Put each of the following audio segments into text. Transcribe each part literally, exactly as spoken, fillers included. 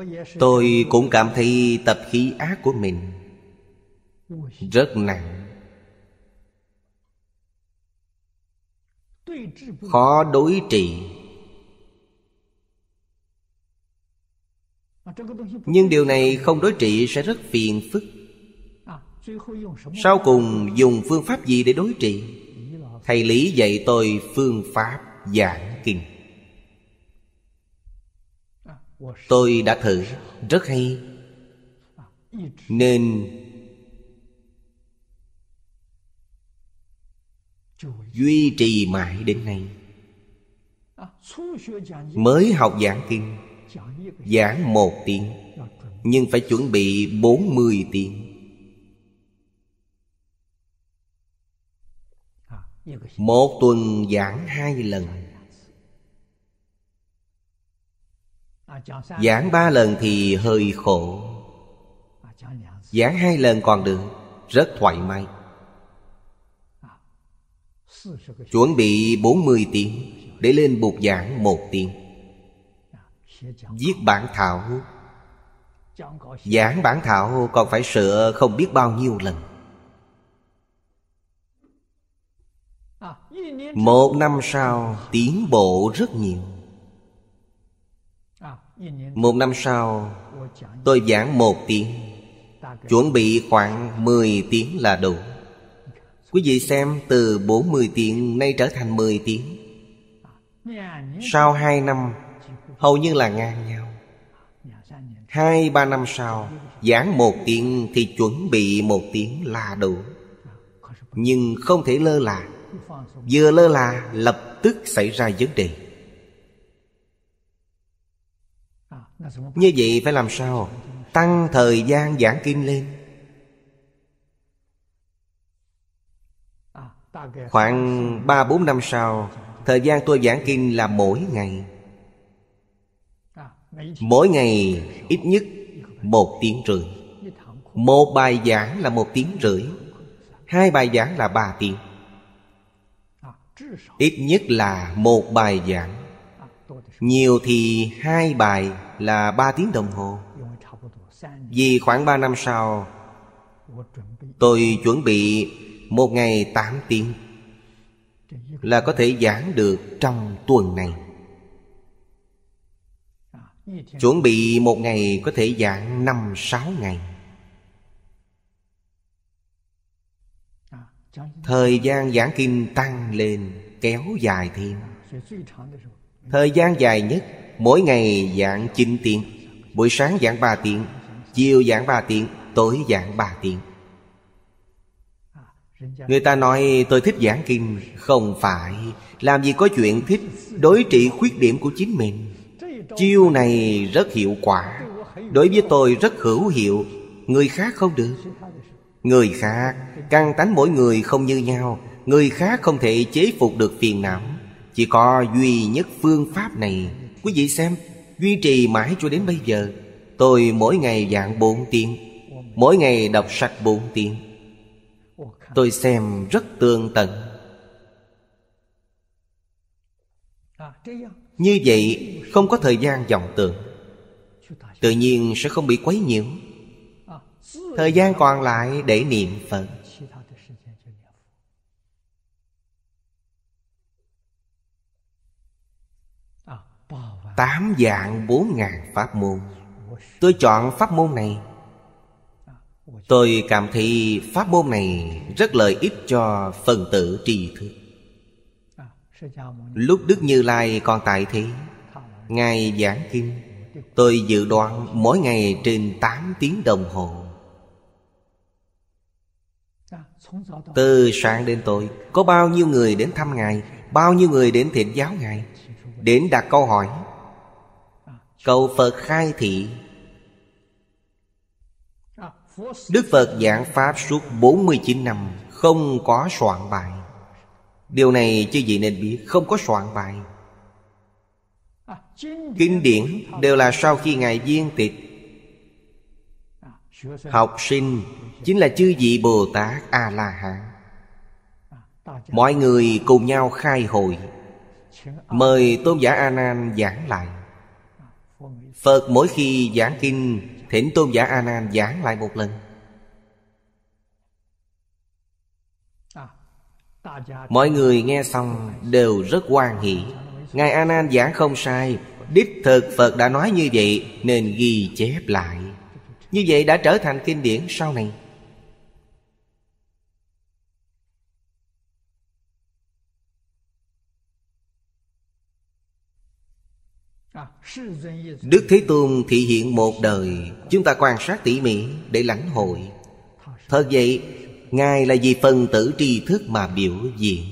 Tôi cũng cảm thấy tập khí ác của mình rất nặng, khó đối trị. Nhưng điều này không đối trị sẽ rất phiền phức. Sau cùng dùng phương pháp gì để đối trị? Thầy Lý dạy tôi phương pháp giảng kinh. Tôi đã thử, rất hay, nên duy trì mãi đến nay. Mới học giảng kinh, giảng một tiếng, nhưng phải chuẩn bị bốn mươi tiếng. Một tuần giảng hai lần. Giảng ba lần thì hơi khổ, giảng hai lần còn được, rất thoải mái. Chuẩn bị bốn mươi tiếng để lên bục giảng một tiếng. Viết bản thảo, giảng bản thảo còn phải sửa không biết bao nhiêu lần. Một năm sau tiến bộ rất nhiều. Một năm sau tôi giảng một tiếng, chuẩn bị khoảng mười tiếng là đủ. Quý vị xem, từ bốn mươi tiếng nay trở thành mười tiếng. Sau hai năm hầu như là ngang nhau. Hai ba năm sau giảng một tiếng thì chuẩn bị một tiếng là đủ. Nhưng không thể lơ là. Vừa lơ là lập tức xảy ra vấn đề. Như vậy phải làm sao? Tăng thời gian giảng kinh lên. Khoảng ba bốn năm sau, thời gian tôi giảng kinh là mỗi ngày. Mỗi ngày ít nhất một tiếng rưỡi. Một bài giảng là một tiếng rưỡi. Hai bài giảng là ba tiếng. Ít nhất là một bài giảng. Nhiều thì hai bài là ba tiếng đồng hồ. Vì khoảng ba năm sau tôi chuẩn bị một ngày tám tiếng, là có thể giảng được trong tuần này. Chuẩn bị một ngày có thể giảng năm sáu ngày. Thời gian giảng kinh tăng lên, kéo dài thêm. Thời gian dài nhất mỗi ngày giảng chín tiếng. Buổi sáng giảng ba tiếng, chiều giảng ba tiếng, tối giảng ba tiếng. Người ta nói tôi thích giảng kinh. Không phải, làm gì có chuyện thích đối trị khuyết điểm của chính mình. Chiêu này rất hiệu quả. Đối với tôi rất hữu hiệu. Người khác không được. Người khác, căn tánh mỗi người không như nhau. Người khác không thể chế phục được phiền não. Chỉ có duy nhất phương pháp này. Quý vị xem, duy trì mãi cho đến bây giờ. Tôi mỗi ngày giảng bốn tiếng, mỗi ngày đọc sách bốn tiếng. Tôi xem rất tường tận. Như vậy không có thời gian vọng tưởng, tự nhiên sẽ không bị quấy nhiễu. Thời gian còn lại để niệm Phật. Tám vạn bốn ngàn pháp môn. Tôi chọn pháp môn này. Tôi cảm thấy pháp môn này rất lợi ích cho phần tử tri thức. Lúc Đức Như Lai còn tại thế, Ngài giảng kinh, tôi dự đoán mỗi ngày trên tám tiếng đồng hồ. Từ sáng đến tối, có bao nhiêu người đến thăm Ngài, bao nhiêu người đến thỉnh giáo Ngài, đến đặt câu hỏi, cầu Phật khai thị. Đức Phật giảng pháp suốt bốn mươi chín năm, không có soạn bài. Điều này chư vị nên biết, không có soạn bài. Kinh điển đều là sau khi Ngài viên tịch. Học sinh chính là chư vị Bồ Tát A-la-hán. Mọi người cùng nhau khai hội, mời Tôn giả A Nan giảng lại. Phật mỗi khi giảng kinh, thỉnh tôn giả A Nan giảng lại một lần. Mọi người nghe xong đều rất hoan hỷ. Ngài A Nan giảng không sai, đích thực Phật đã nói như vậy, nên ghi chép lại. Như vậy đã trở thành kinh điển sau này. Đức Thế Tôn thị hiện một đời, chúng ta quan sát tỉ mỉ để lãnh hội. Thật vậy, Ngài là vì phần tử tri thức mà biểu diễn.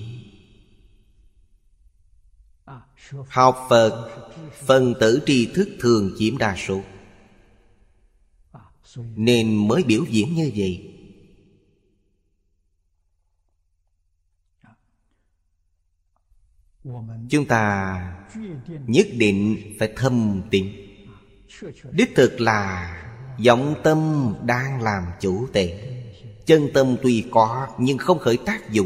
Học Phật, phần tử tri thức thường chiếm đa số, nên mới biểu diễn như vậy. Chúng ta nhất định phải thâm tín. Đích thực là vọng tâm đang làm chủ tể. Chân tâm tuy có nhưng không khởi tác dụng.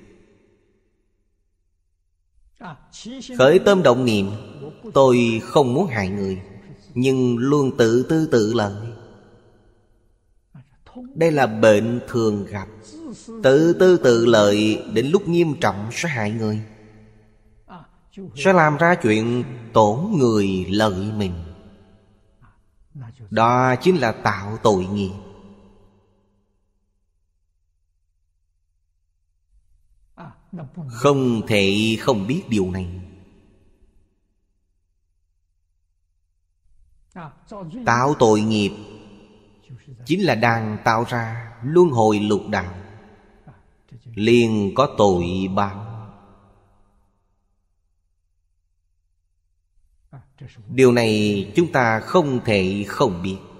Khởi tâm động niệm, tôi không muốn hại người, nhưng luôn tự tư tự lợi. Đây là bệnh thường gặp. Tự tư tự lợi đến lúc nghiêm trọng sẽ hại người, sẽ làm ra chuyện tổn người lợi mình. Đó chính là tạo tội nghiệp. Không thể không biết điều này. Tạo tội nghiệp chính là đang tạo ra luân hồi lục đạo, liền có tội báo. Điều này chúng ta không thể không biết.